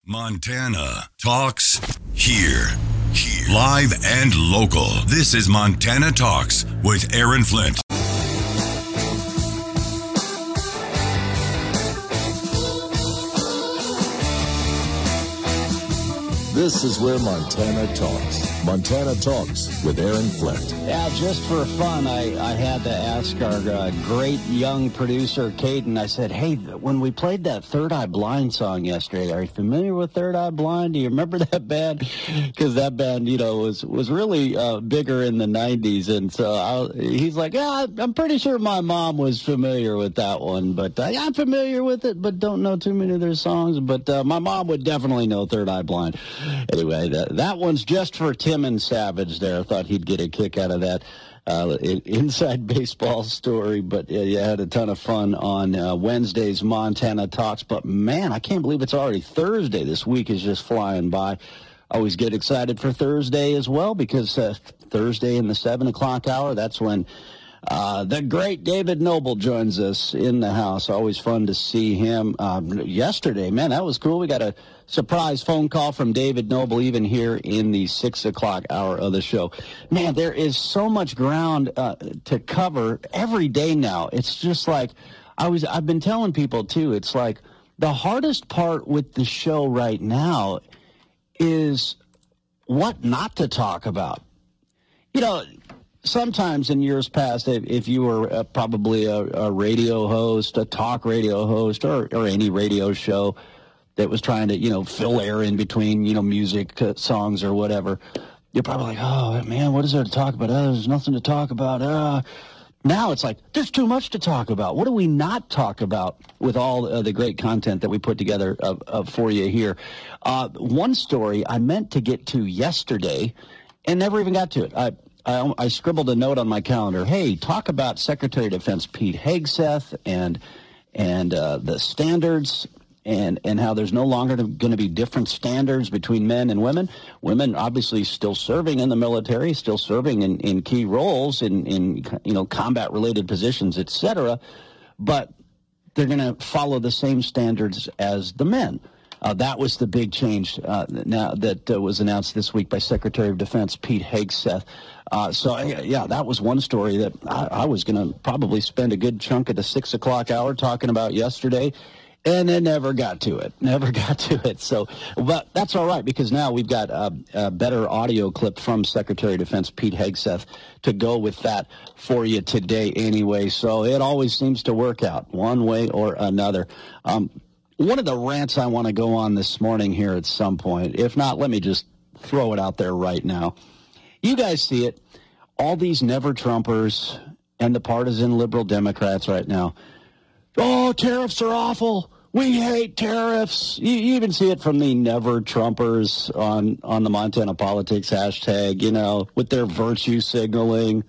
Montana Talks here. Live and local. This is Montana Talks with Aaron Flint. This is where Montana talks. Montana Talks with Aaron Flint. Yeah, just for fun, I had to ask our great young producer, Caden. I said, hey, when we played that Third Eye Blind song yesterday, are you familiar with Third Eye Blind? Do you remember that band? Because that band, was really bigger in the 90s. And so he's like, yeah, I'm pretty sure my mom was familiar with that one. But I'm familiar with it, but don't know too many of their songs. But my mom would definitely know Third Eye Blind. Anyway, that one's just for Tim and Savage there. I thought he'd get a kick out of that inside baseball story. But you had a ton of fun on Wednesday's Montana Talks. But, man, I can't believe it's already Thursday. This week is just flying by. I always get excited for Thursday as well because Thursday in the 7 o'clock hour, that's when the great David Noble joins us in the house. Always fun to see him. Yesterday, man, that was cool. We got a surprise phone call from David Noble even here in the 6 o'clock hour of the show. Man, there is so much ground to cover every day now. It's just like I've been telling people, too, it's like the hardest part with the show right now is what not to talk about. Sometimes in years past, if you were probably a radio host, a talk radio host, or any radio show that was trying to, fill air in between, music songs or whatever, you're probably like, oh, man, what is there to talk about? There's nothing to talk about. Now it's like, there's too much to talk about. What do we not talk about with all the great content that we put together for you here? One story I meant to get to yesterday and never even got to it. I scribbled a note on my calendar. Hey, talk about Secretary of Defense Pete Hegseth and the standards and how there's no longer going to be different standards between men and women. Women obviously still serving in the military, still serving in key roles in combat-related positions, etc. But they're going to follow the same standards as the men. That was the big change now that was announced this week by Secretary of Defense Pete Hegseth. That was one story that I was going to probably spend a good chunk of the 6 o'clock hour talking about yesterday, and then never got to it. So, but that's all right, because now we've got a better audio clip from Secretary of Defense Pete Hegseth to go with that for you today anyway. So it always seems to work out one way or another. One of the rants I want to go on this morning here at some point, if not, let me just throw it out there right now. You guys see it, all these never-Trumpers and the partisan liberal Democrats right now. Oh, tariffs are awful. We hate tariffs. You even see it from the never-Trumpers on the Montana Politics hashtag, with their virtue signaling.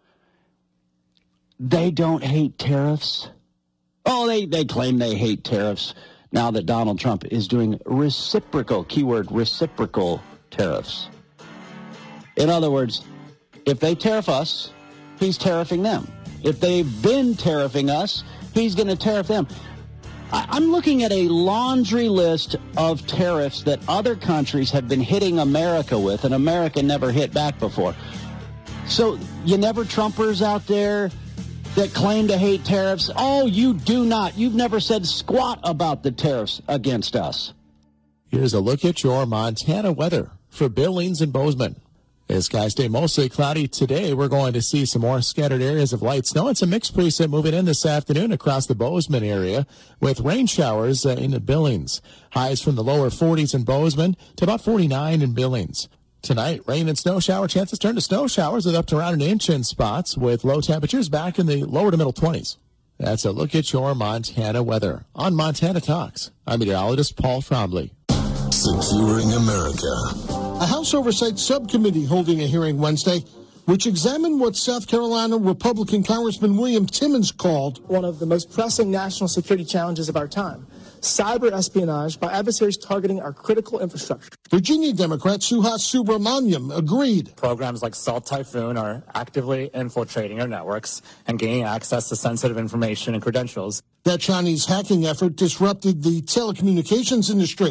They don't hate tariffs. Oh, they claim they hate tariffs now that Donald Trump is doing reciprocal, keyword reciprocal tariffs. In other words, if they tariff us, he's tariffing them. If they've been tariffing us, he's going to tariff them. I'm looking at a laundry list of tariffs that other countries have been hitting America with, and America never hit back before. So you never-Trumpers out there that claim to hate tariffs, oh, you do not. You've never said squat about the tariffs against us. Here's a look at your Montana weather for Billings and Bozeman. As skies stay mostly cloudy today, we're going to see some more scattered areas of light snow and some mixed precip moving in this afternoon across the Bozeman area with rain showers into Billings. Highs from the lower 40s in Bozeman to about 49 in Billings. Tonight, rain and snow shower chances turn to snow showers with up to around an inch in spots with low temperatures back in the lower to middle 20s. That's a look at your Montana weather on Montana Talks. I'm meteorologist Paul Trombley. Securing America. A House Oversight Subcommittee holding a hearing Wednesday which examined what South Carolina Republican Congressman William Timmons called one of the most pressing national security challenges of our time. Cyber espionage by adversaries targeting our critical infrastructure. Virginia Democrat Suhas Subramaniam agreed. Programs like Salt Typhoon are actively infiltrating our networks and gaining access to sensitive information and credentials. That Chinese hacking effort disrupted the telecommunications industry.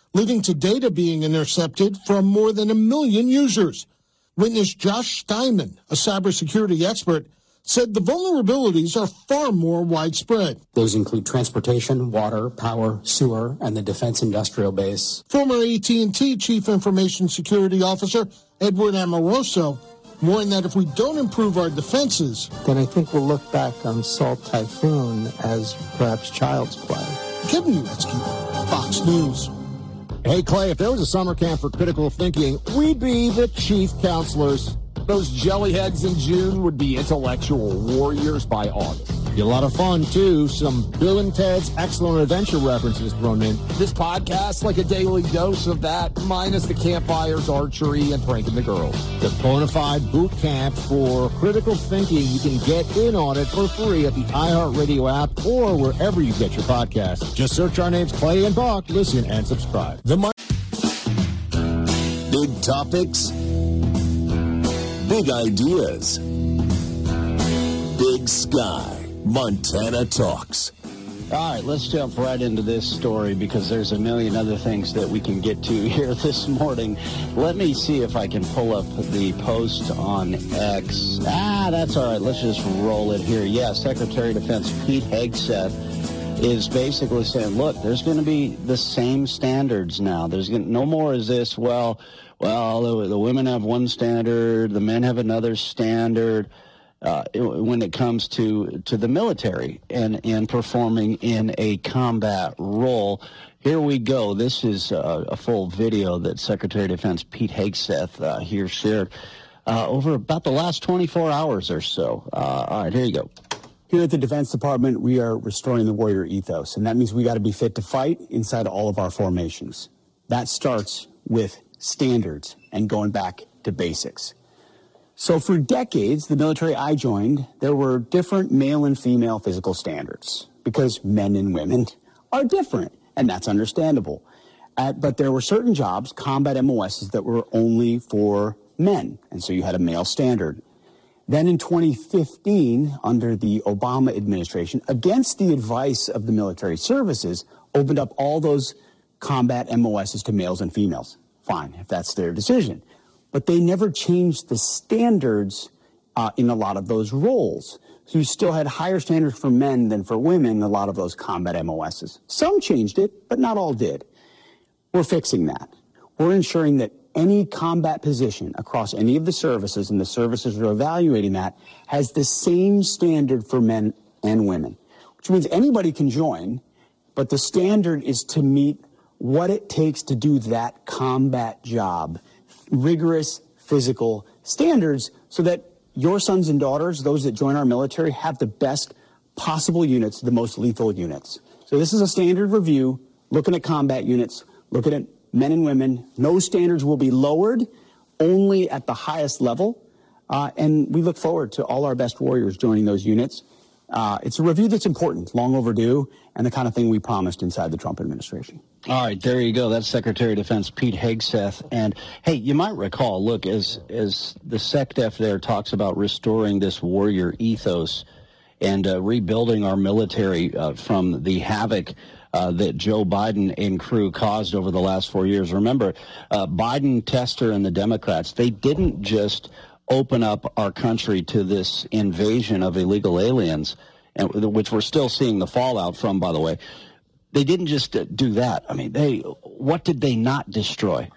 leading to data being intercepted from more than 1 million users. Witness Josh Steinman, a cybersecurity expert, said the vulnerabilities are far more widespread. Those include transportation, water, power, sewer, and the defense industrial base. Former AT&T Chief Information Security Officer Edward Amoroso warned that if we don't improve our defenses, then I think we'll look back on Salt Typhoon as perhaps child's play. Kevin Uretsky, Fox News. Hey, Clay, if there was a summer camp for critical thinking, we'd be the chief counselors. Those jellyheads in June would be intellectual warriors by August. Be a lot of fun, too. Some Bill and Ted's Excellent Adventure references thrown in. This podcast's like a daily dose of that, minus the campfires, archery, and pranking the girls. The Bonafide Boot Camp for critical thinking. You can get in on it for free at the iHeartRadio app or wherever you get your podcasts. Just search our names, Clay and Buck. Listen and subscribe. Big topics, big ideas, big sky. Montana Talks. All right, let's jump right into this story because there's a million other things that we can get to here this morning. Let me see if I can pull up the post on X. That's all right. Let's just roll it here. Yeah, Secretary of Defense Pete Hegseth is basically saying, look, there's going to be the same standards now. There's no more is this, well, the women have one standard, the men have another standard. When it comes to the military and performing in a combat role. Here we go. This is a full video that Secretary of Defense Pete Hegseth here shared over about the last 24 hours or so. All right, here you go. Here at the Defense Department, we are restoring the warrior ethos, and that means we got to be fit to fight inside all of our formations. That starts with standards and going back to basics. So for decades, the military I joined, there were different male and female physical standards because men and women are different, and that's understandable. But there were certain jobs, combat MOSs, that were only for men, and so you had a male standard. Then in 2015, under the Obama administration, against the advice of the military services, opened up all those combat MOSs to males and females. Fine, if that's their decision. But they never changed the standards in a lot of those roles. So you still had higher standards for men than for women in a lot of those combat MOSs. Some changed it, but not all did. We're fixing that. We're ensuring that any combat position across any of the services, and the services are evaluating that, has the same standard for men and women, which means anybody can join, but the standard is to meet what it takes to do that combat job. Rigorous physical standards so that your sons and daughters, those that join our military, have the best possible units, the most lethal units. So this is a standard review, looking at combat units, looking at men and women. No standards will be lowered, only at the highest level. And we look forward to all our best warriors joining those units. It's a review that's important, long overdue, and the kind of thing we promised inside the Trump administration. All right, there you go. That's Secretary of Defense Pete Hegseth. And, hey, you might recall, look, as the SecDef there talks about restoring this warrior ethos and rebuilding our military from the havoc that Joe Biden and crew caused over the last 4 years. Remember, Biden, Tester, and the Democrats, they didn't just open up our country to this invasion of illegal aliens, which we're still seeing the fallout from, by the way. They didn't just do that. I mean, what did they not destroy?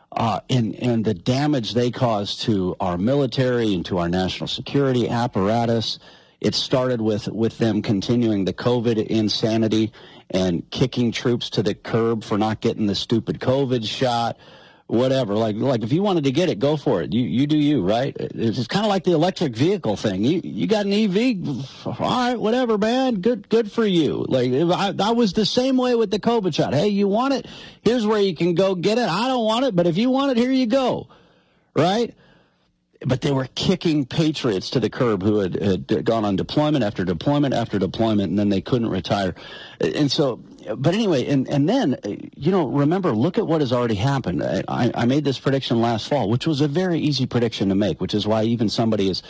And the damage they caused to our military and to our national security apparatus. It started with them continuing the COVID insanity and kicking troops to the curb for not getting the stupid COVID shot. Whatever, like if you wanted to get it, go for it. You do you, right? It's kind of like the electric vehicle thing. You got an EV, all right, whatever, man. Good for you. Like I was the same way with the COVID shot. Hey, you want it? Here's where you can go get it. I don't want it, but if you want it, here you go, right? But they were kicking patriots to the curb who had gone on deployment after deployment after deployment, and then they couldn't retire. And so, but anyway, and then, remember, look at what has already happened. I made this prediction last fall, which was a very easy prediction to make, which is why even somebody as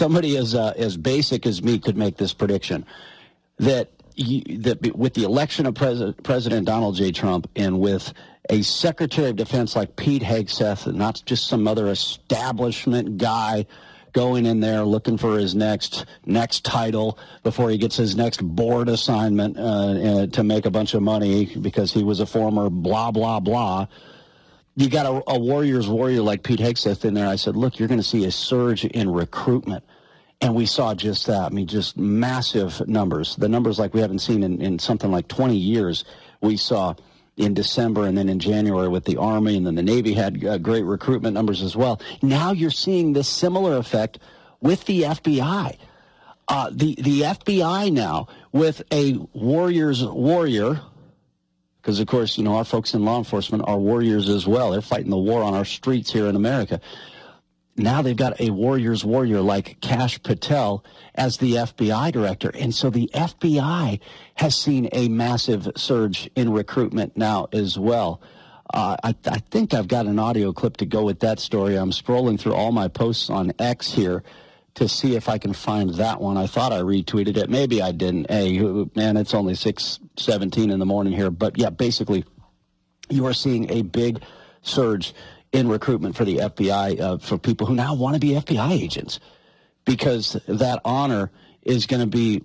basic as me could make this prediction, that with the election of President Donald J. Trump and with a Secretary of Defense like Pete Hegseth, and not just some other establishment guy going in there looking for his next title before he gets his next board assignment to make a bunch of money because he was a former blah, blah, blah. You got a Warriors warrior like Pete Hegseth in there. I said, look, you're going to see a surge in recruitment. And we saw just that. I mean, just massive numbers. The numbers like we haven't seen in something like 20 years. We saw in December and then in January with the Army, and then the Navy had great recruitment numbers as well. Now you're seeing this similar effect with the FBI. The FBI now with a Warriors warrior, because, of course, you know, our folks in law enforcement are warriors as well. They're fighting the war on our streets here in America. Now they've got a Warriors warrior like Kash Patel as the FBI director. And so the FBI has seen a massive surge in recruitment now as well. I think I've got an audio clip to go with that story. I'm scrolling through all my posts on X here to see if I can find that one. I thought I retweeted it. Maybe I didn't. Hey, man, it's only 6:17 in the morning here. But, yeah, basically you are seeing a big surge in recruitment for the FBI, for people who now want to be FBI agents, because that honor is going to be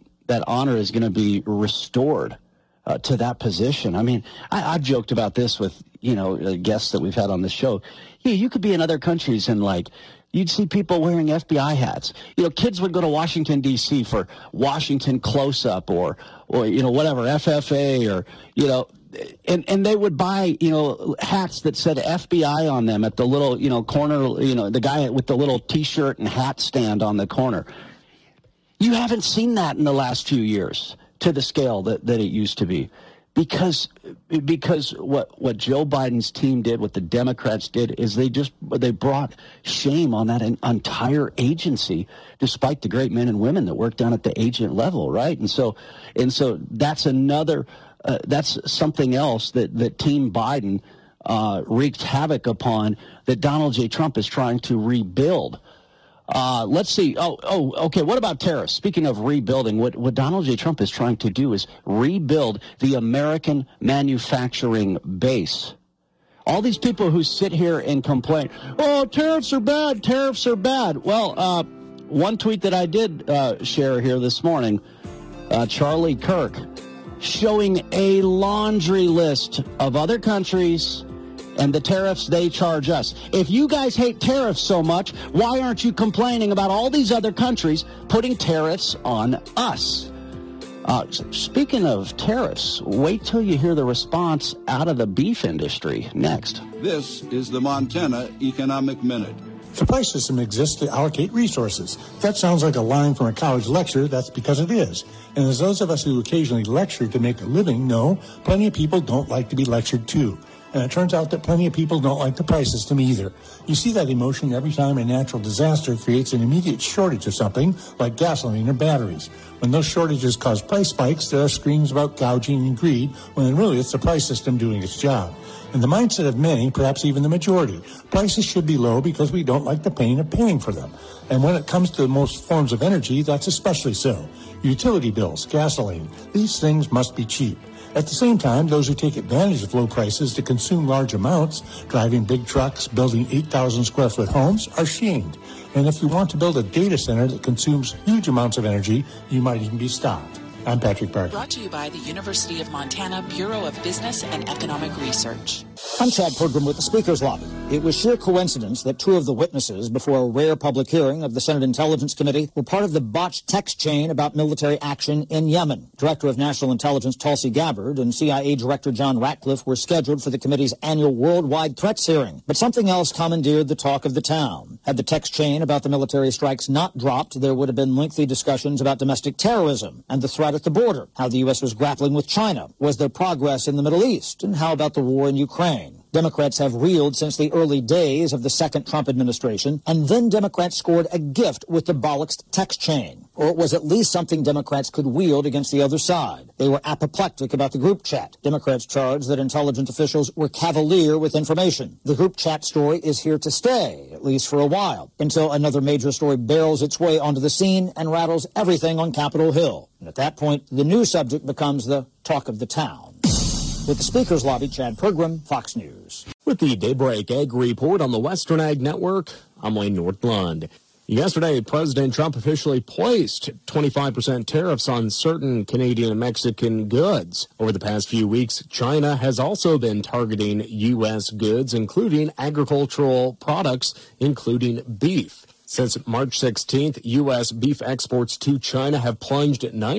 restored to that position. I mean, I've joked about this with, you know, guests that we've had on the show. Yeah, you could be in other countries and, like, you'd see people wearing FBI hats. You know, kids would go to Washington, D.C. for Washington Close-Up or you know, whatever, FFA or, you know, and they would buy, you know, hats that said FBI on them at the little, you know, corner, you know, the guy with the little T-shirt and hat stand on the corner. You haven't seen that in the last few years to the scale that it used to be. Because what Joe Biden's team did, what the Democrats did, is they brought shame on that entire agency, despite the great men and women that work down at the agent level, right? And so that's another that's something else that Team Biden wreaked havoc upon, that Donald J. Trump is trying to rebuild. Let's see. Okay. What about tariffs? Speaking of rebuilding, what Donald J. Trump is trying to do is rebuild the American manufacturing base. All these people who sit here and complain, oh, tariffs are bad, tariffs are bad. Well, one tweet that I did share here this morning, Charlie Kirk, showing a laundry list of other countries and the tariffs they charge us. If you guys hate tariffs so much, why aren't you complaining about all these other countries putting tariffs on us? Speaking of tariffs, wait till you hear the response out of the beef industry next. This is the Montana Economic Minute. The price system exists to allocate resources. That sounds like a line from a college lecture. That's because it is. And as those of us who occasionally lecture to make a living know, plenty of people don't like to be lectured to. And it turns out that plenty of people don't like the price system either. You see that emotion every time a natural disaster creates an immediate shortage of something, like gasoline or batteries. When those shortages cause price spikes, there are screams about gouging and greed, when really it's the price system doing its job. In the mindset of many, perhaps even the majority, prices should be low because we don't like the pain of paying for them. And when it comes to most forms of energy, that's especially so. Utility bills, gasoline, these things must be cheap. At the same time, those who take advantage of low prices to consume large amounts, driving big trucks, building 8,000 square foot homes, are shamed. And if you want to build a data center that consumes huge amounts of energy, you might even be stopped. I'm Patrick Barker. Brought to you by the University of Montana Bureau of Business and Economic Research. I'm Chad Pergram with the Speaker's Lobby. It was sheer coincidence that two of the witnesses before a rare public hearing of the Senate Intelligence Committee were part of the botched text chain about military action in Yemen. Director of National Intelligence Tulsi Gabbard and CIA Director John Ratcliffe were scheduled for the committee's annual worldwide threats hearing. But something else commandeered the talk of the town. Had the text chain about the military strikes not dropped, there would have been lengthy discussions about domestic terrorism and the threat at the border, how the U.S. was grappling with China, was there progress in the Middle East, and how about the war in Ukraine? Democrats have reeled since the early days of the second Trump administration, and then Democrats scored a gift with the bollocksed text chain. Or it was at least something Democrats could wield against the other side. They were apoplectic about the group chat. Democrats charged that intelligence officials were cavalier with information. The group chat story is here to stay, at least for a while, until another major story barrels its way onto the scene and rattles everything on Capitol Hill. And at that point, the new subject becomes the talk of the town. With the Speaker's Lobby, Chad Pergram, Fox News. With the Daybreak Ag Report on the Western Ag Network, I'm Wayne Nordlund. Yesterday, President Trump officially placed 25% tariffs on certain Canadian and Mexican goods. Over the past few weeks, China has also been targeting U.S. goods, including agricultural products, including beef. Since March 16th, U.S. beef exports to China have plunged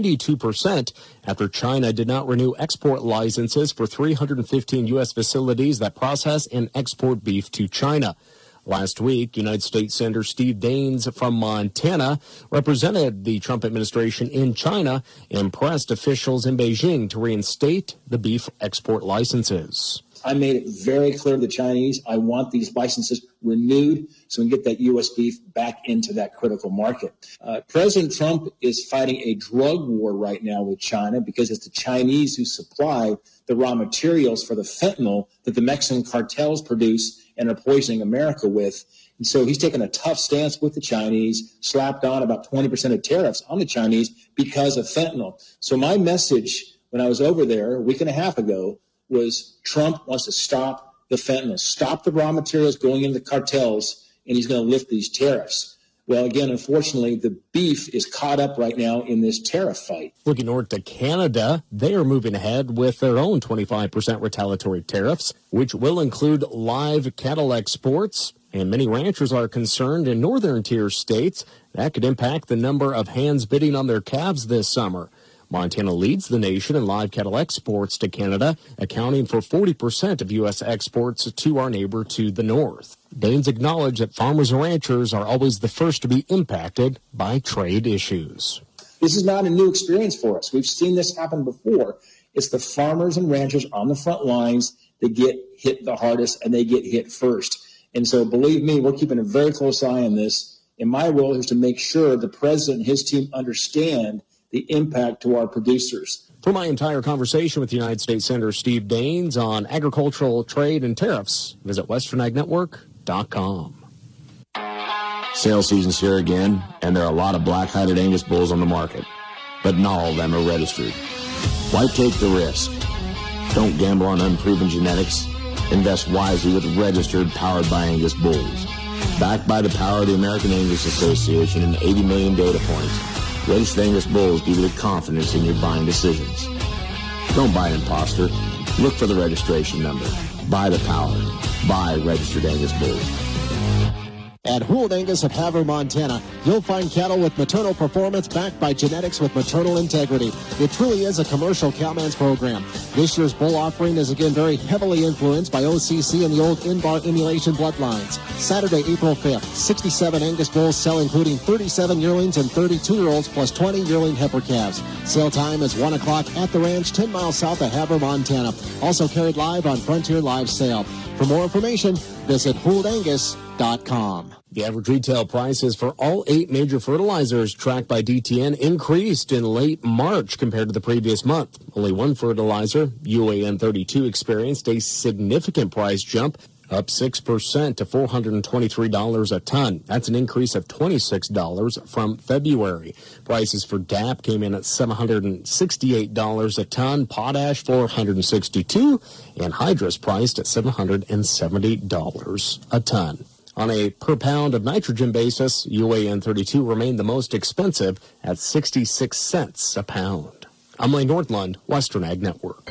92% after China did not renew export licenses for 315 U.S. facilities that process and export beef to China. Last week, United States Senator Steve Daines from Montana represented the Trump administration in China and pressed officials in Beijing to reinstate the beef export licenses. I made it very clear to the Chinese, I want these licenses renewed so we can get that U.S. beef back into that critical market. President Trump is fighting a drug war right now with China because it's the Chinese who supply the raw materials for the fentanyl that the Mexican cartels produce and are poisoning America with. And so he's taken a tough stance with the Chinese, slapped on about 20% of tariffs on the Chinese because of fentanyl. So my message when I was over there a week and a half ago was Trump wants to stop the fentanyl, stop the raw materials going into the cartels, and he's going to lift these tariffs. Well, again, unfortunately, the beef is caught up right now in this tariff fight. Looking north to Canada, they are moving ahead with their own 25% retaliatory tariffs, which will include live cattle exports. And many ranchers are concerned in northern tier states that could impact the number of hands bidding on their calves this summer. Montana leads the nation in live cattle exports to Canada, accounting for 40% of U.S. exports to our neighbor to the north. Daines acknowledged that farmers and ranchers are always the first to be impacted by trade issues. This is not a new experience for us. We've seen this happen before. It's the farmers and ranchers on the front lines that get hit the hardest, and they get hit first. And so believe me, we're keeping a very close eye on this. And my role is to make sure the president and his team understand the impact to our producers. For my entire conversation with United States Senator Steve Daines on agricultural trade and tariffs, visit westernagnetwork.com. Sale season's here again, and there are a lot of black-hided Angus bulls on the market, but not all of them are registered. Why take the risk? Don't gamble on unproven genetics. Invest wisely with registered, powered by Angus bulls. Backed by the power of the American Angus Association and 80 million data points, registered Angus bulls give you the confidence in your buying decisions. Don't buy an imposter. Look for the registration number. Buy the power. Buy registered Angus bulls. At Hould Angus of Havre, Montana, you'll find cattle with maternal performance backed by genetics with maternal integrity. It truly is a commercial cowman's program. This year's bull offering is again very heavily influenced by OCC and the old Inbar emulation bloodlines. Saturday, April 5th, 67 Angus bulls sell, including 37 yearlings and 32-year-olds plus 20 yearling heifer calves. Sale time is 1 o'clock at the ranch 10 miles south of Havre, Montana. Also carried live on Frontier Live Sale. For more information, visit HouldAngus.com. The average retail prices for all 8 major fertilizers tracked by DTN increased in late March compared to the previous month. Only one fertilizer, UAN 32, experienced a significant price jump, up 6% to $423 a ton. That's an increase of $26 from February. Prices for DAP came in at $768 a ton, potash $462, and hydrous priced at $770 a ton. On a per pound of nitrogen basis, UAN 32 remained the most expensive at 66 cents a pound. I'm Lane Nordlund, Western Ag Network.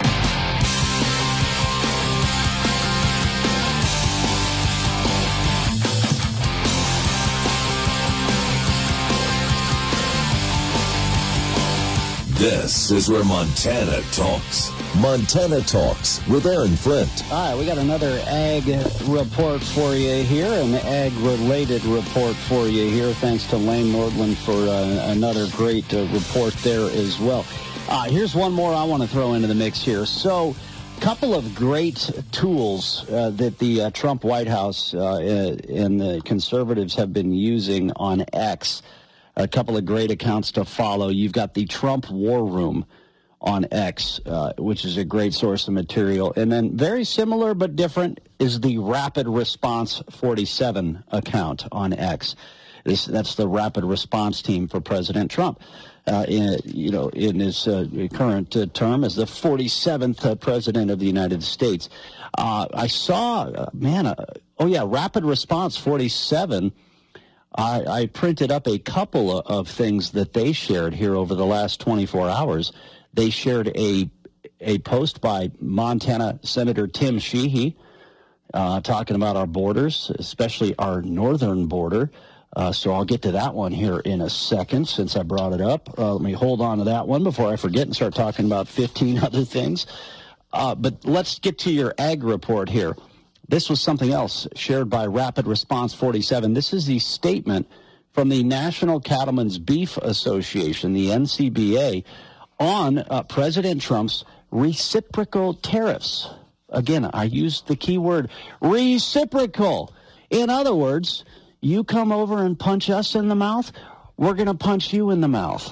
This is where Montana talks. Montana Talks with Aaron Flint. All right, we got another ag report for you here, an ag-related report for you here. Thanks to Lane Nordlund for another great report there as well. Here's one more I want to throw into the mix here. So, a couple of great tools that the Trump White House and the conservatives have been using on X. A couple of great accounts to follow. You've got the Trump War Room on X, which is a great source of material. And then very similar but different is the Rapid Response 47 account on X. That's the Rapid Response team for President Trump. in his current term as the 47th president of the United States. I saw, Rapid Response 47. I printed up a couple of things that they shared here over the last 24 hours. They shared a post by Montana Senator Tim Sheehy talking about our borders, especially our northern border. So I'll get to that one here in a second since I brought it up. Let me hold on to that one before I forget and start talking about 15 other things. But let's get to your ag report here. This was something else shared by Rapid Response 47. This is the statement from the National Cattlemen's Beef Association, the NCBA, on President Trump's reciprocal tariffs. Again, I used the key word reciprocal. In other words, you come over and punch us in the mouth, we're going to punch you in the mouth.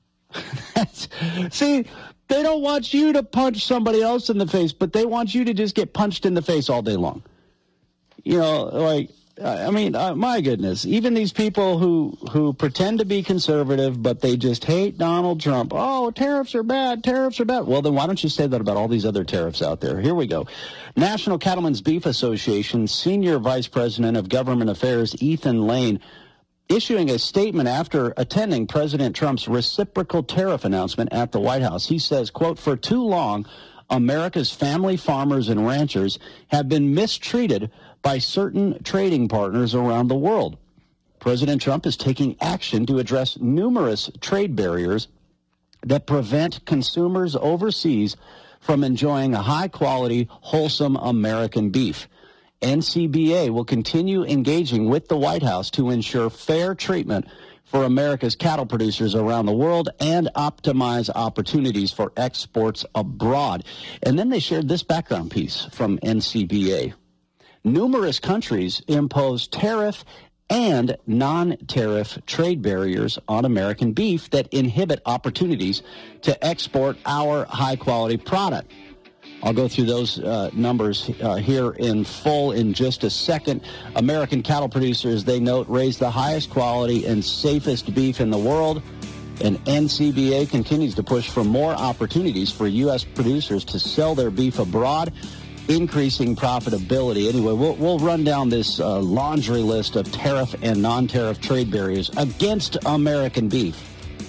See, they don't want you to punch somebody else in the face, but they want you to just get punched in the face all day long. My goodness, even these people who pretend to be conservative, but they just hate Donald Trump. Oh, tariffs are bad. Tariffs are bad. Well, then why don't you say that about all these other tariffs out there? Here we go. National Cattlemen's Beef Association Senior Vice President of Government Affairs, Ethan Lane, issuing a statement after attending President Trump's reciprocal tariff announcement at the White House. He says, quote, "For too long, America's family farmers and ranchers have been mistreated by certain trading partners around the world. President Trump is taking action to address numerous trade barriers that prevent consumers overseas from enjoying a high-quality, wholesome American beef. NCBA will continue engaging with the White House to ensure fair treatment for America's cattle producers around the world and optimize opportunities for exports abroad." And then they shared this background piece from NCBA. Numerous countries impose tariff and non-tariff trade barriers on American beef that inhibit opportunities to export our high-quality product. I'll go through those numbers here in full in just a second. American cattle producers, they note, raise the highest quality and safest beef in the world. And NCBA continues to push for more opportunities for U.S. producers to sell their beef abroad, increasing profitability. Anyway, we'll run down this laundry list of tariff and non-tariff trade barriers against American beef.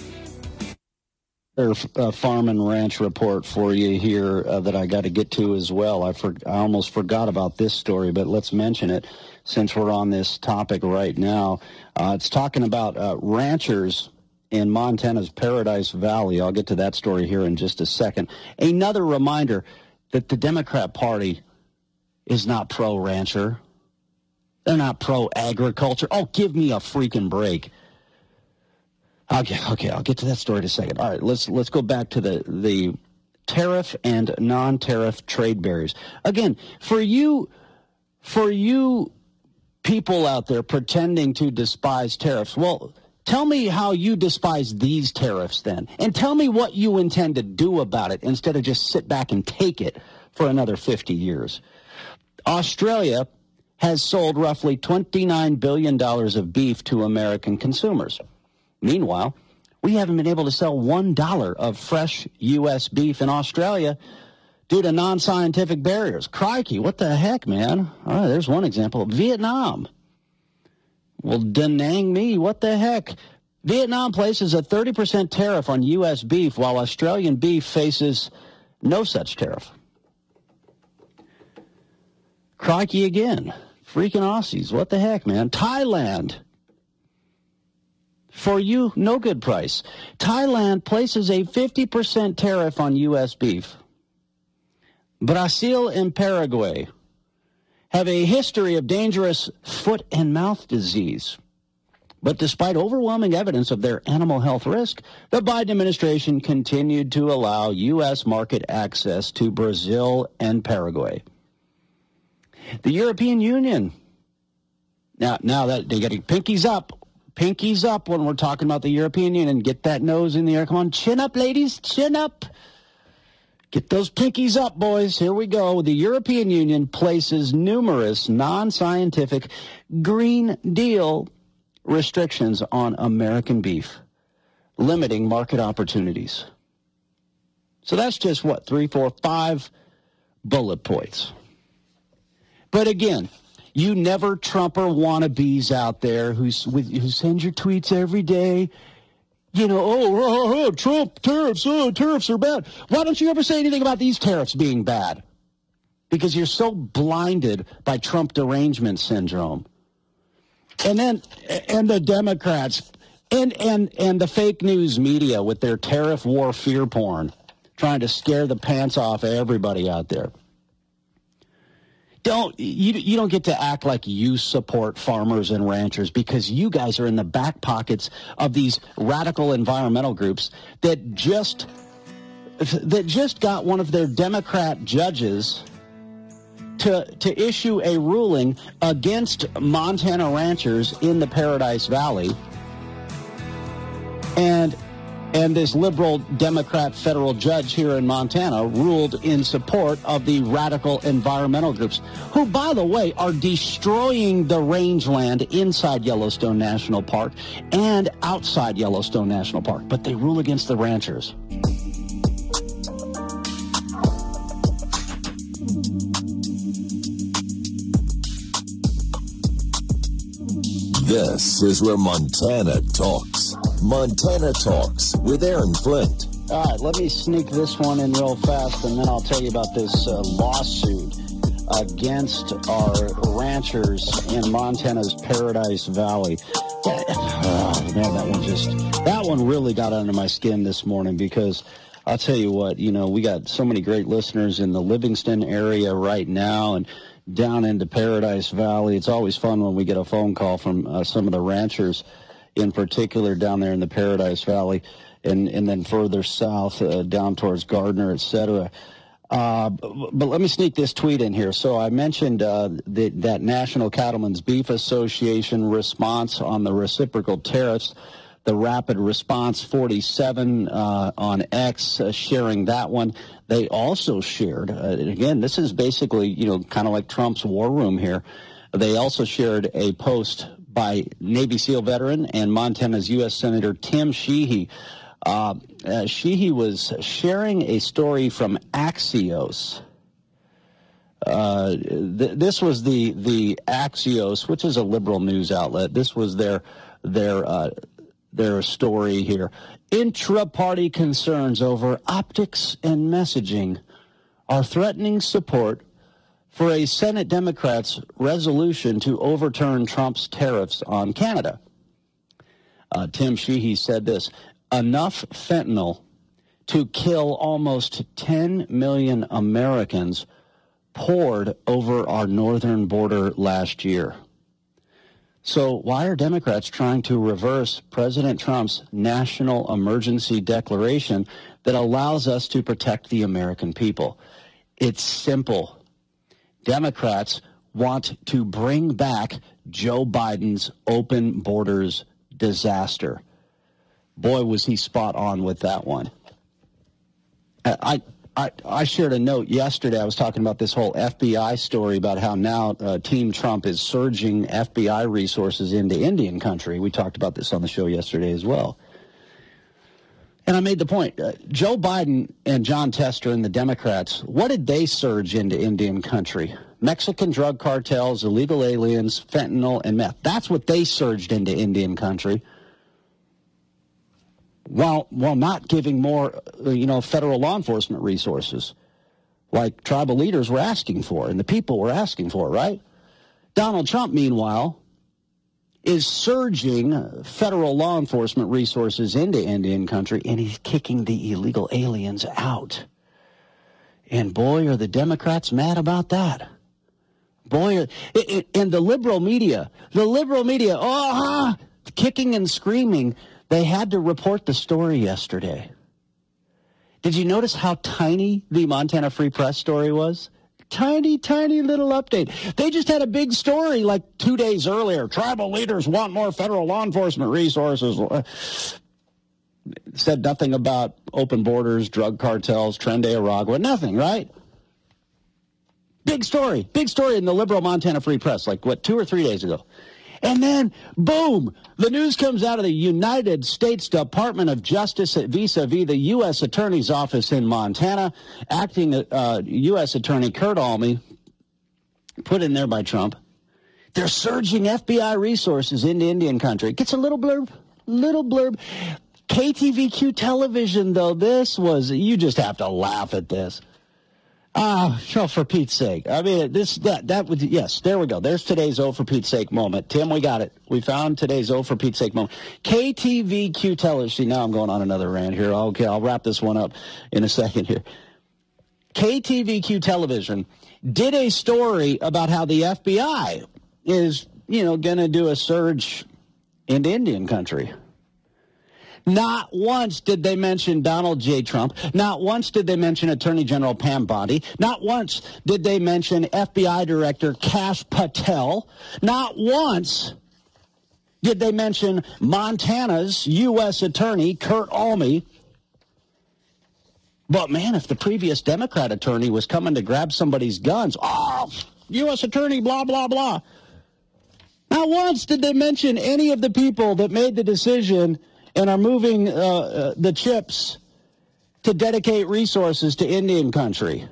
There's a farm and ranch report for you here that I got to get to as well. I almost forgot about this story, but let's mention it since we're on this topic right now. It's talking about ranchers in Montana's Paradise Valley. I'll get to that story here in just a second. Another reminder that the Democrat Party is not pro-rancher. They're not pro-agriculture. Oh, give me a freaking break. Okay, I'll get to that story in a second. All right, let's go back to the tariff and non-tariff trade barriers. Again, for you people out there pretending to despise tariffs, well, tell me how you despise these tariffs then, and tell me what you intend to do about it instead of just sit back and take it for another 50 years. Australia has sold roughly $29 billion of beef to American consumers. Meanwhile, we haven't been able to sell $1 of fresh U.S. beef in Australia due to non-scientific barriers. Crikey, what the heck, man? All right, there's one example. Vietnam. Well, denang me, what the heck? Vietnam places a 30% tariff on U.S. beef, while Australian beef faces no such tariff. Crikey again. Freaking Aussies, what the heck, man? Thailand. For you, no good price. Thailand places a 50% tariff on U.S. beef. Brazil and Paraguay have a history of dangerous foot and mouth disease. But despite overwhelming evidence of their animal health risk, the Biden administration continued to allow U.S. market access to Brazil and Paraguay. The European Union, now that they're getting pinkies up when we're talking about the European Union. Get that nose in the air. Come on, chin up, ladies, chin up. Get those pinkies up, boys. Here we go. The European Union places numerous non-scientific Green Deal restrictions on American beef. limiting market opportunities. So that's just, 3, 4, 5 bullet points. But again, you never Trumper wannabes out there who send your tweets every day. Trump, tariffs are bad. Why don't you ever say anything about these tariffs being bad? Because you're so blinded by Trump derangement syndrome. And the Democrats and the fake news media with their tariff war fear porn, trying to scare the pants off of everybody out there. You don't get to act like you support farmers and ranchers, because you guys are in the back pockets of these radical environmental groups that just got one of their Democrat judges to issue a ruling against Montana ranchers in the Paradise Valley. And this liberal Democrat federal judge here in Montana ruled in support of the radical environmental groups, who, by the way, are destroying the rangeland inside Yellowstone National Park and outside Yellowstone National Park. But they rule against the ranchers. This is where Montana talks. Montana Talks with Aaron Flint. All right, let me sneak this one in real fast, and then I'll tell you about this lawsuit against our ranchers in Montana's Paradise Valley. Oh, man, that one really got under my skin this morning, because I'll tell you what, we got so many great listeners in the Livingston area right now and down into Paradise Valley. It's always fun when we get a phone call from some of the ranchers, in particular down there in the Paradise Valley, and then further south down towards Gardner, etc. But let me sneak this tweet in here. So I mentioned that National Cattlemen's Beef Association response on the reciprocal tariffs, the Rapid Response 47 on X, sharing that one. They also shared, again, this is basically, kind of like Trump's war room here. They also shared a post by Navy SEAL veteran and Montana's U.S. Senator Tim Sheehy. Sheehy was sharing a story from Axios. This was the Axios, which is a liberal news outlet. This was their story here. Intra-party concerns over optics and messaging are threatening support for a Senate Democrats' resolution to overturn Trump's tariffs on Canada. Tim Sheehy said this: enough fentanyl to kill almost 10 million Americans poured over our northern border last year. So why are Democrats trying to reverse President Trump's national emergency declaration that allows us to protect the American people? It's simple. Democrats want to bring back Joe Biden's open borders disaster. Boy, was he spot on with that one. I shared a note yesterday. I was talking about this whole FBI story about how now Team Trump is surging FBI resources into Indian country. We talked about this on the show yesterday as well. And I made the point, Joe Biden and John Tester and the Democrats, what did they surge into Indian country? Mexican drug cartels, illegal aliens, fentanyl, and meth. That's what they surged into Indian country, while not giving more, federal law enforcement resources like tribal leaders were asking for and the people were asking for, right? Donald Trump, meanwhile, is surging federal law enforcement resources into Indian country, and he's kicking the illegal aliens out. And boy, are the Democrats mad about that. Boy, and the liberal media, kicking and screaming. They had to report the story yesterday. Did you notice how tiny the Montana Free Press story was? Tiny, tiny little update. They just had a big story like 2 days earlier. Tribal leaders want more federal law enforcement resources. Said nothing about open borders, drug cartels, Tren de Aragua, nothing, right? Big story in the liberal Montana Free Press, 2 or 3 days ago. And then, boom, the news comes out of the United States Department of Justice vis-a-vis the U.S. Attorney's Office in Montana. Acting U.S. Attorney Kurt Alme, put in there by Trump. They're surging FBI resources into Indian country. Gets a little blurb. KTVQ television, though, this was, you just have to laugh at this. For Pete's sake. I mean, that would, yes, there we go. There's today's Oh, for Pete's sake moment. Tim, we got it. We found today's Oh, for Pete's sake moment. KTVQ television. See, now I'm going on another rant here. Okay, I'll wrap this one up in a second here. KTVQ television did a story about how the FBI is, going to do a surge into Indian country. Not once did they mention Donald J. Trump. Not once did they mention Attorney General Pam Bondi. Not once did they mention FBI Director Kash Patel. Not once did they mention Montana's U.S. Attorney Kurt Alme. But, man, if the previous Democrat attorney was coming to grab somebody's guns, U.S. Attorney, blah, blah, blah. Not once did they mention any of the people that made the decision and are moving the chips to dedicate resources to Indian country.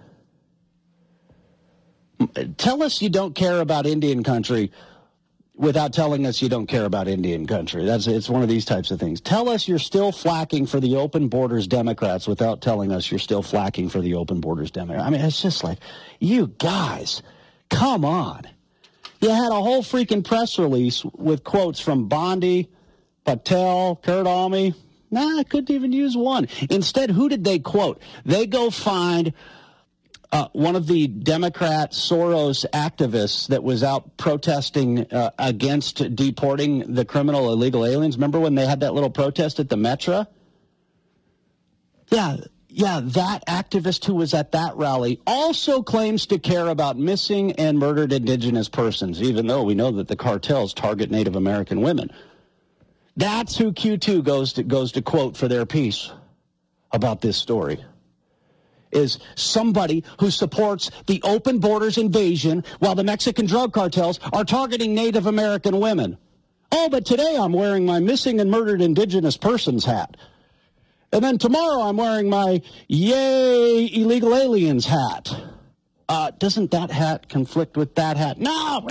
Tell us you don't care about Indian country without telling us you don't care about Indian country. It's one of these types of things. Tell us you're still flacking for the open borders Democrats without telling us you're still flacking for the open borders Democrats. I mean, it's just like, you guys, come on. You had a whole freaking press release with quotes from Bondi, Patel, Kurt Alme. I couldn't even use one. Instead, who did they quote? They go find one of the Democrat Soros activists that was out protesting against deporting the criminal illegal aliens. Remember when they had that little protest at the Metra? Yeah, that activist who was at that rally also claims to care about missing and murdered indigenous persons, even though we know that the cartels target Native American women. That's who Q2 goes to quote for their piece about this story, is somebody who supports the open borders invasion while the Mexican drug cartels are targeting Native American women. Oh, but today I'm wearing my missing and murdered indigenous persons hat. And then tomorrow I'm wearing my yay illegal aliens hat. Doesn't that hat conflict with that hat? No!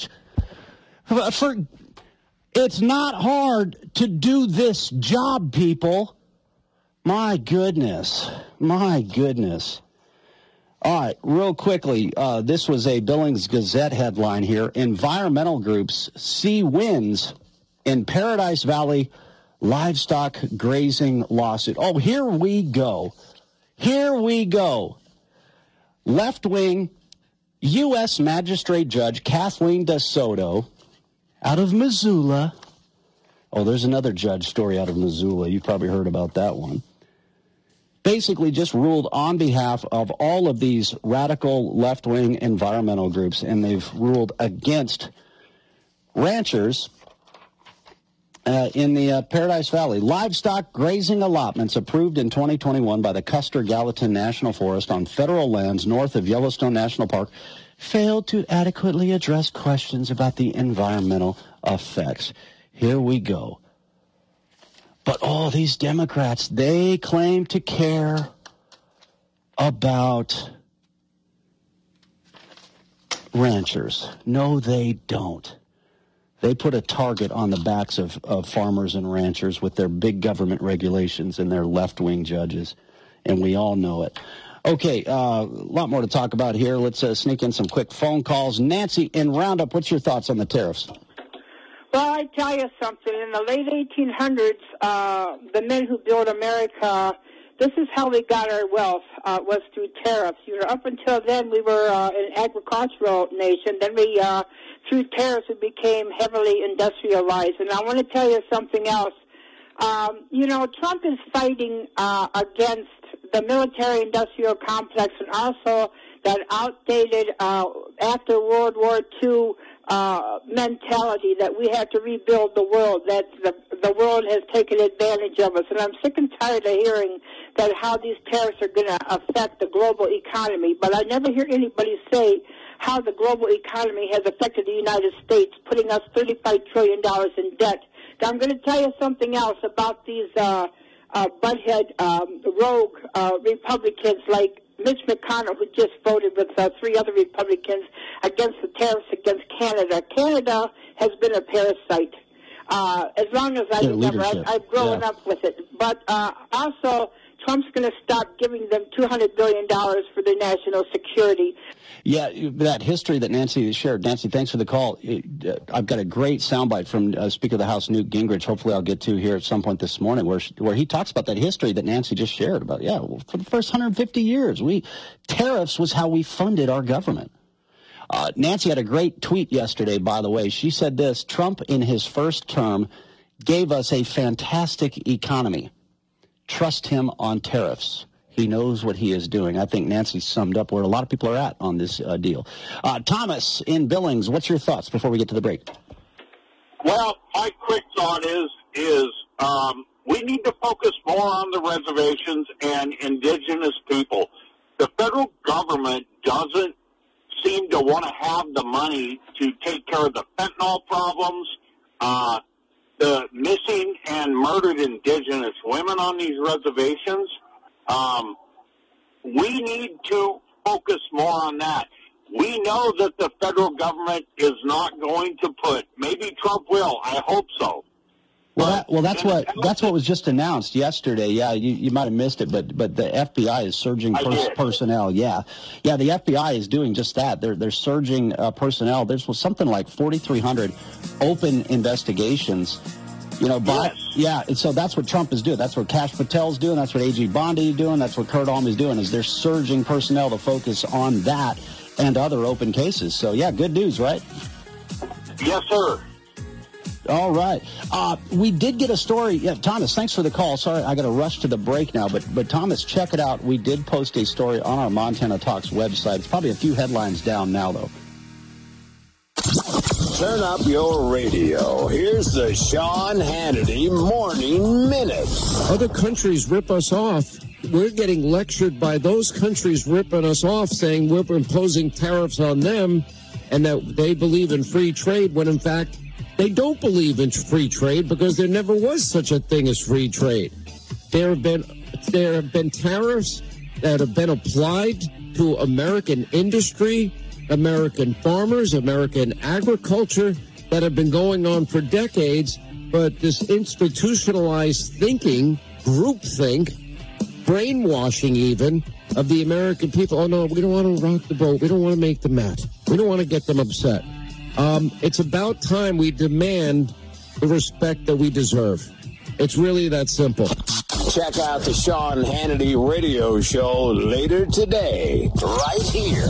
It's not hard to do this job, people. My goodness. All right, real quickly, this was a Billings Gazette headline here. Environmental groups see wins in Paradise Valley livestock grazing lawsuit. Oh, here we go. Left-wing U.S. Magistrate Judge Kathleen DeSoto out of Missoula. Oh, there's another judge story out of Missoula. You've probably heard about that one. Basically just ruled on behalf of all of these radical left-wing environmental groups, and they've ruled against ranchers in the Paradise Valley. Livestock grazing allotments approved in 2021 by the Custer-Gallatin National Forest on federal lands north of Yellowstone National Park failed to adequately address questions about the environmental effects. Here we go. But all these Democrats, they claim to care about ranchers. No, they don't. They put a target on the backs of farmers and ranchers with their big government regulations and their left-wing judges, and we all know it. Okay, a lot more to talk about here. Let's sneak in some quick phone calls. Nancy in Roundup, what's your thoughts on the tariffs? Well, I tell you something. In the late 1800s, the men who built America, this is how we got our wealth, was through tariffs. Up until then, we were an agricultural nation. Then we, through tariffs, we became heavily industrialized. And I want to tell you something else. Trump is fighting against the military-industrial complex and also that outdated after World War II mentality that we have to rebuild the world, that the world has taken advantage of us. And I'm sick and tired of hearing that how these tariffs are going to affect the global economy. But I never hear anybody say how the global economy has affected the United States, putting us $35 trillion in debt. Now, I'm going to tell you something else about these butthead rogue Republicans like Mitch McConnell, who just voted with 3 other Republicans against the tariffs against Canada. Canada has been a parasite. As long as I remember, I've grown up with it. But also, Trump's going to stop giving them $200 billion for their national security. Yeah, that history that Nancy shared. Nancy, thanks for the call. I've got a great soundbite from Speaker of the House, Newt Gingrich, hopefully I'll get to here at some point this morning, where he talks about that history that Nancy just shared about, for the first 150 years, tariffs was how we funded our government. Nancy had a great tweet yesterday, by the way. She said this: Trump, in his first term, gave us a fantastic economy. Trust him on tariffs. He knows what he is doing. I think Nancy summed up where a lot of people are at on this deal. Thomas in Billings, what's your thoughts before we get to the break? Well, my quick thought is we need to focus more on the reservations and indigenous people. The federal government doesn't seem to want to have the money to take care of the fentanyl problems, the missing and murdered indigenous women on these reservations. We need to focus more on that. We know that the federal government is not going to put, maybe Trump will, I hope so. Well, that's what was just announced yesterday. Yeah, you might have missed it, but the FBI is surging personnel. Yeah, the FBI is doing just that. They're surging personnel. There's something like 4,300 open investigations. And so that's what Trump is doing. That's what Kash Patel's doing. That's what A.G. Bondi is doing. That's what Kurt Alm is doing. Is they're surging personnel to focus on that and other open cases. So yeah, good news, right? Yes, sir. All right. We did get a story. Yeah, Thomas, thanks for the call. Sorry, I got to rush to the break now. But Thomas, check it out. We did post a story on our Montana Talks website. It's probably a few headlines down now, though. Turn up your radio. Here's the Sean Hannity Morning Minute. Other countries rip us off. We're getting lectured by those countries ripping us off, saying we're imposing tariffs on them and that they believe in free trade, when in fact they don't believe in free trade because there never was such a thing as free trade. There have been tariffs that have been applied to American industry, American farmers, American agriculture that have been going on for decades, but this institutionalized thinking, groupthink, brainwashing even, of the American people. Oh, no, we don't want to rock the boat. We don't want to make them mad. We don't want to get them upset. It's about time we demand the respect that we deserve. It's really that simple. Check out the Sean Hannity radio show later today, right here.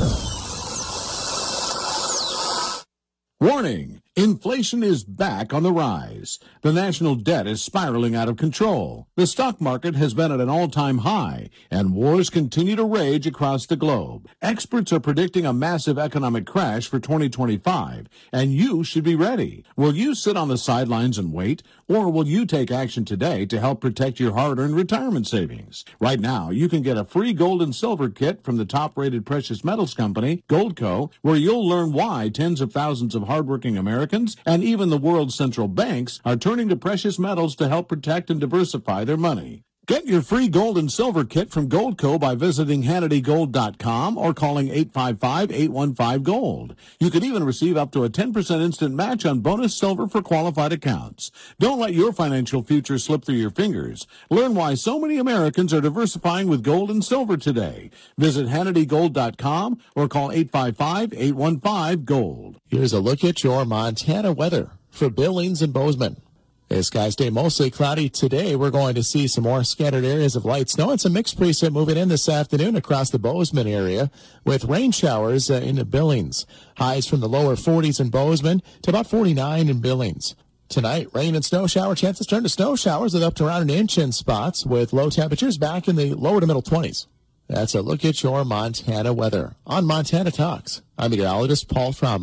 Warning! Inflation is back on the rise. The national debt is spiraling out of control. The stock market has been at an all-time high, and wars continue to rage across the globe. Experts are predicting a massive economic crash for 2025, and you should be ready. Will you sit on the sidelines and wait, or will you take action today to help protect your hard-earned retirement savings? Right now, you can get a free gold and silver kit from the top-rated precious metals company, Goldco, where you'll learn why tens of thousands of hardworking Americans and even the world's central banks are turning to precious metals to help protect and diversify their money. Get your free gold and silver kit from Goldco by visiting HannityGold.com or calling 855-815-GOLD. You can even receive up to a 10% instant match on bonus silver for qualified accounts. Don't let your financial future slip through your fingers. Learn why so many Americans are diversifying with gold and silver today. Visit HannityGold.com or call 855-815-GOLD. Here's a look at your Montana weather for Billings and Bozeman. As skies stay mostly cloudy today, we're going to see some more scattered areas of light snow and some mixed precip moving in this afternoon across the Bozeman area with rain showers into Billings. Highs from the lower 40s in Bozeman to about 49 in Billings. Tonight, rain and snow shower chances turn to snow showers with up to around an inch in spots with low temperatures back in the lower to middle 20s. That's a look at your Montana weather on Montana Talks. I'm meteorologist Paul Trombley.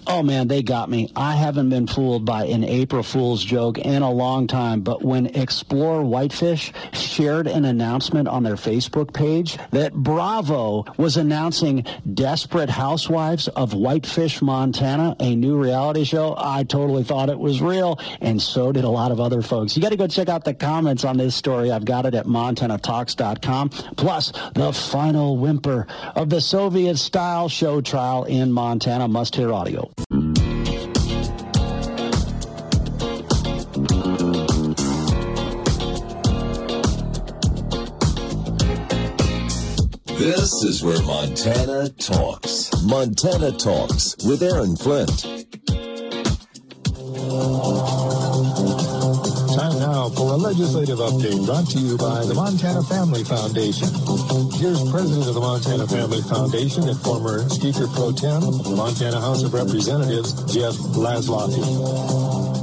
Oh, man, they got me. I haven't been fooled by an April Fool's joke in a long time, but when Explore Whitefish shared an announcement on their Facebook page that Bravo was announcing Desperate Housewives of Whitefish, Montana, a new reality show, I totally thought it was real, and so did a lot of other folks. You got to go check out the comments on this story. I've got it at MontanaTalks.com. Plus, the final whimper of the Soviet-style show trial in Montana. Must-hear audio. This is where Montana talks. Montana Talks with Aaron Flint. Time now for a legislative update brought to you by the Montana Family Foundation. Here's President of the Montana Family Foundation and former Speaker Pro Tem of the Montana House of Representatives, Jeff Laszloffy.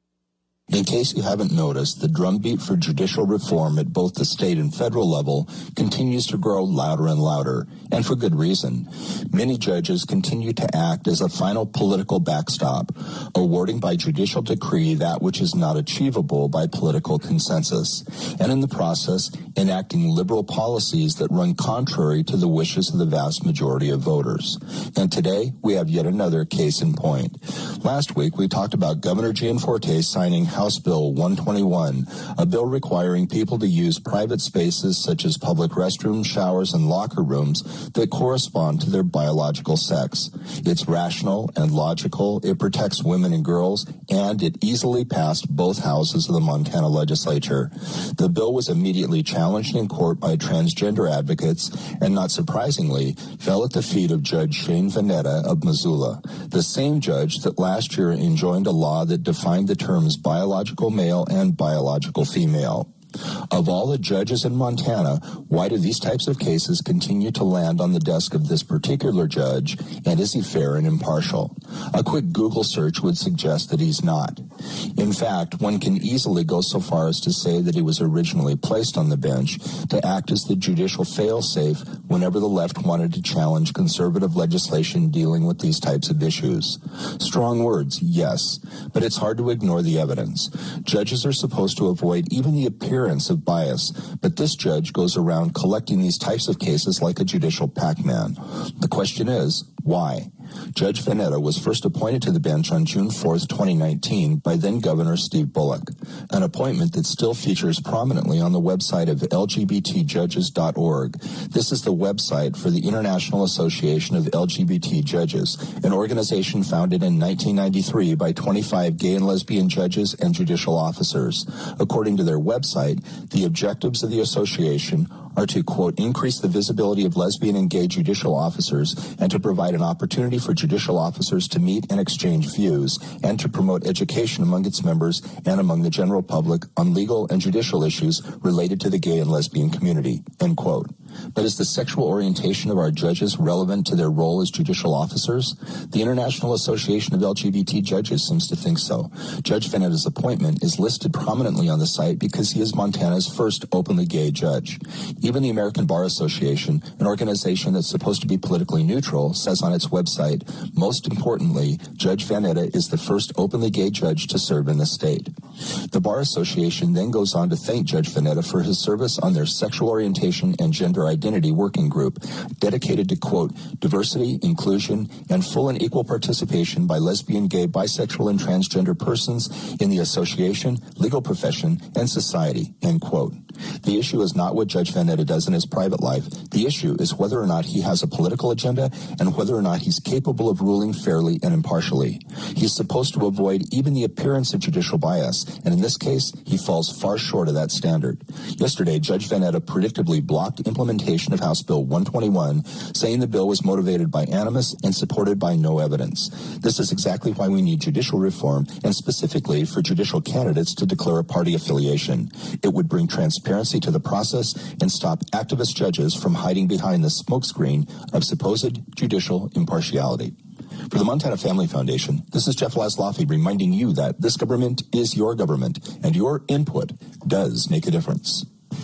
In case you haven't noticed, the drumbeat for judicial reform at both the state and federal level continues to grow louder and louder, and for good reason. Many judges continue to act as a final political backstop, awarding by judicial decree that which is not achievable by political consensus, and in the process, enacting liberal policies that run contrary to the wishes of the vast majority of voters. And today, we have yet another case in point. Last week, we talked about Governor Gianforte signing House Bill 121, a bill requiring people to use private spaces such as public restrooms, showers, and locker rooms that correspond to their biological sex. It's rational and logical, it protects women and girls, and it easily passed both houses of the Montana legislature. The bill was immediately challenged in court by transgender advocates, and not surprisingly, fell at the feet of Judge Shane Veneta of Missoula, the same judge that last year enjoined a law that defined the terms biological male and biological female. Of all the judges in Montana, why do these types of cases continue to land on the desk of this particular judge, and is he fair and impartial? A quick Google search would suggest that he's not. In fact, one can easily go so far as to say that he was originally placed on the bench to act as the judicial fail-safe whenever the left wanted to challenge conservative legislation dealing with these types of issues. Strong words, yes, but it's hard to ignore the evidence. Judges are supposed to avoid even the appearance of bias, but this judge goes around collecting these types of cases like a judicial Pac-Man. The question is, why? Judge Veneta was first appointed to the bench on June 4th, 2019 by then-Governor Steve Bullock, an appointment that still features prominently on the website of LGBTjudges.org. This is the website for the International Association of LGBT Judges, an organization founded in 1993 by 25 gay and lesbian judges and judicial officers. According to their website, the objectives of the association are to, quote, increase the visibility of lesbian and gay judicial officers and to provide an opportunity for judicial officers to meet and exchange views and to promote education among its members and among the general public on legal and judicial issues related to the gay and lesbian community, end quote. But is the sexual orientation of our judges relevant to their role as judicial officers? The International Association of LGBT Judges seems to think so. Judge Veneta's appointment is listed prominently on the site because he is Montana's first openly gay judge. Even the American Bar Association, an organization that's supposed to be politically neutral, says on its website, most importantly, Judge Veneta is the first openly gay judge to serve in the state. The Bar Association then goes on to thank Judge Veneta for his service on their sexual orientation and gender identity working group, dedicated to, quote, diversity, inclusion, and full and equal participation by lesbian, gay, bisexual, and transgender persons in the association, legal profession, and society, end quote. The issue is not what Judge Veneta does in his private life. The issue is whether or not he has a political agenda and whether or not he's capable of ruling fairly and impartially. He's supposed to avoid even the appearance of judicial bias, and in this case, he falls far short of that standard. Yesterday, Judge Veneta predictably blocked implementation of House Bill 121, saying the bill was motivated by animus and supported by no evidence. This is exactly why we need judicial reform, and specifically for judicial candidates to declare a party affiliation. It would bring transparency to the process and stop activist judges from hiding behind the smokescreen of supposed judicial impartiality. For the Montana Family Foundation, this is Jeff Laszloffy reminding you that this government is your government, and your input does make a difference.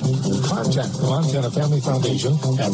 Contact the Montana Family Foundation at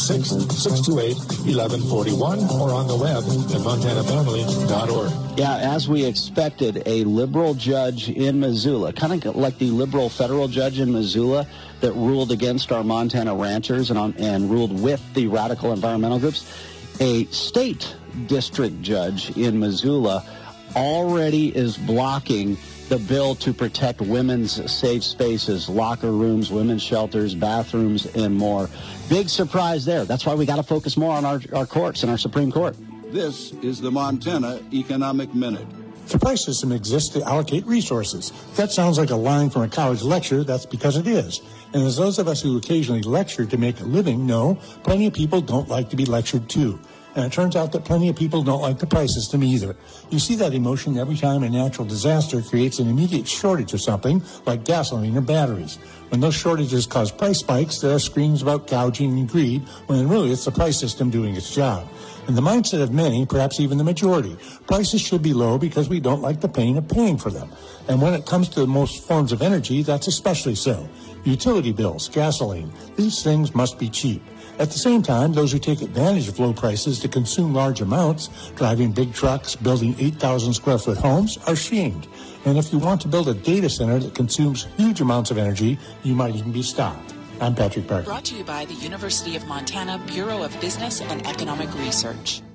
406-628-1141 or on the web at montanafamily.org. Yeah, as we expected, a liberal judge in Missoula, kind of like the liberal federal judge in Missoula that ruled against our Montana ranchers and ruled with the radical environmental groups, a state district judge in Missoula already is blocking the bill to protect women's safe spaces, locker rooms, women's shelters, bathrooms, and more. Big surprise there. That's why we got to focus more on our courts and our Supreme Court. This is the Montana Economic Minute. The price system exists to allocate resources. If that sounds like a line from a college lecture, that's because it is. And as those of us who occasionally lecture to make a living know, plenty of people don't like to be lectured to. And it turns out that plenty of people don't like the price system either. You see that emotion every time a natural disaster creates an immediate shortage of something, like gasoline or batteries. When those shortages cause price spikes, there are screams about gouging and greed, when really it's the price system doing its job. In the mindset of many, perhaps even the majority, prices should be low because we don't like the pain of paying for them. And when it comes to most forms of energy, that's especially so. Utility bills, gasoline, these things must be cheap. At the same time, those who take advantage of low prices to consume large amounts, driving big trucks, building 8,000 square foot homes, are shamed. And if you want to build a data center that consumes huge amounts of energy, you might even be stopped. I'm Patrick Parker. Brought to you by the University of Montana Bureau of Business and Economic Research.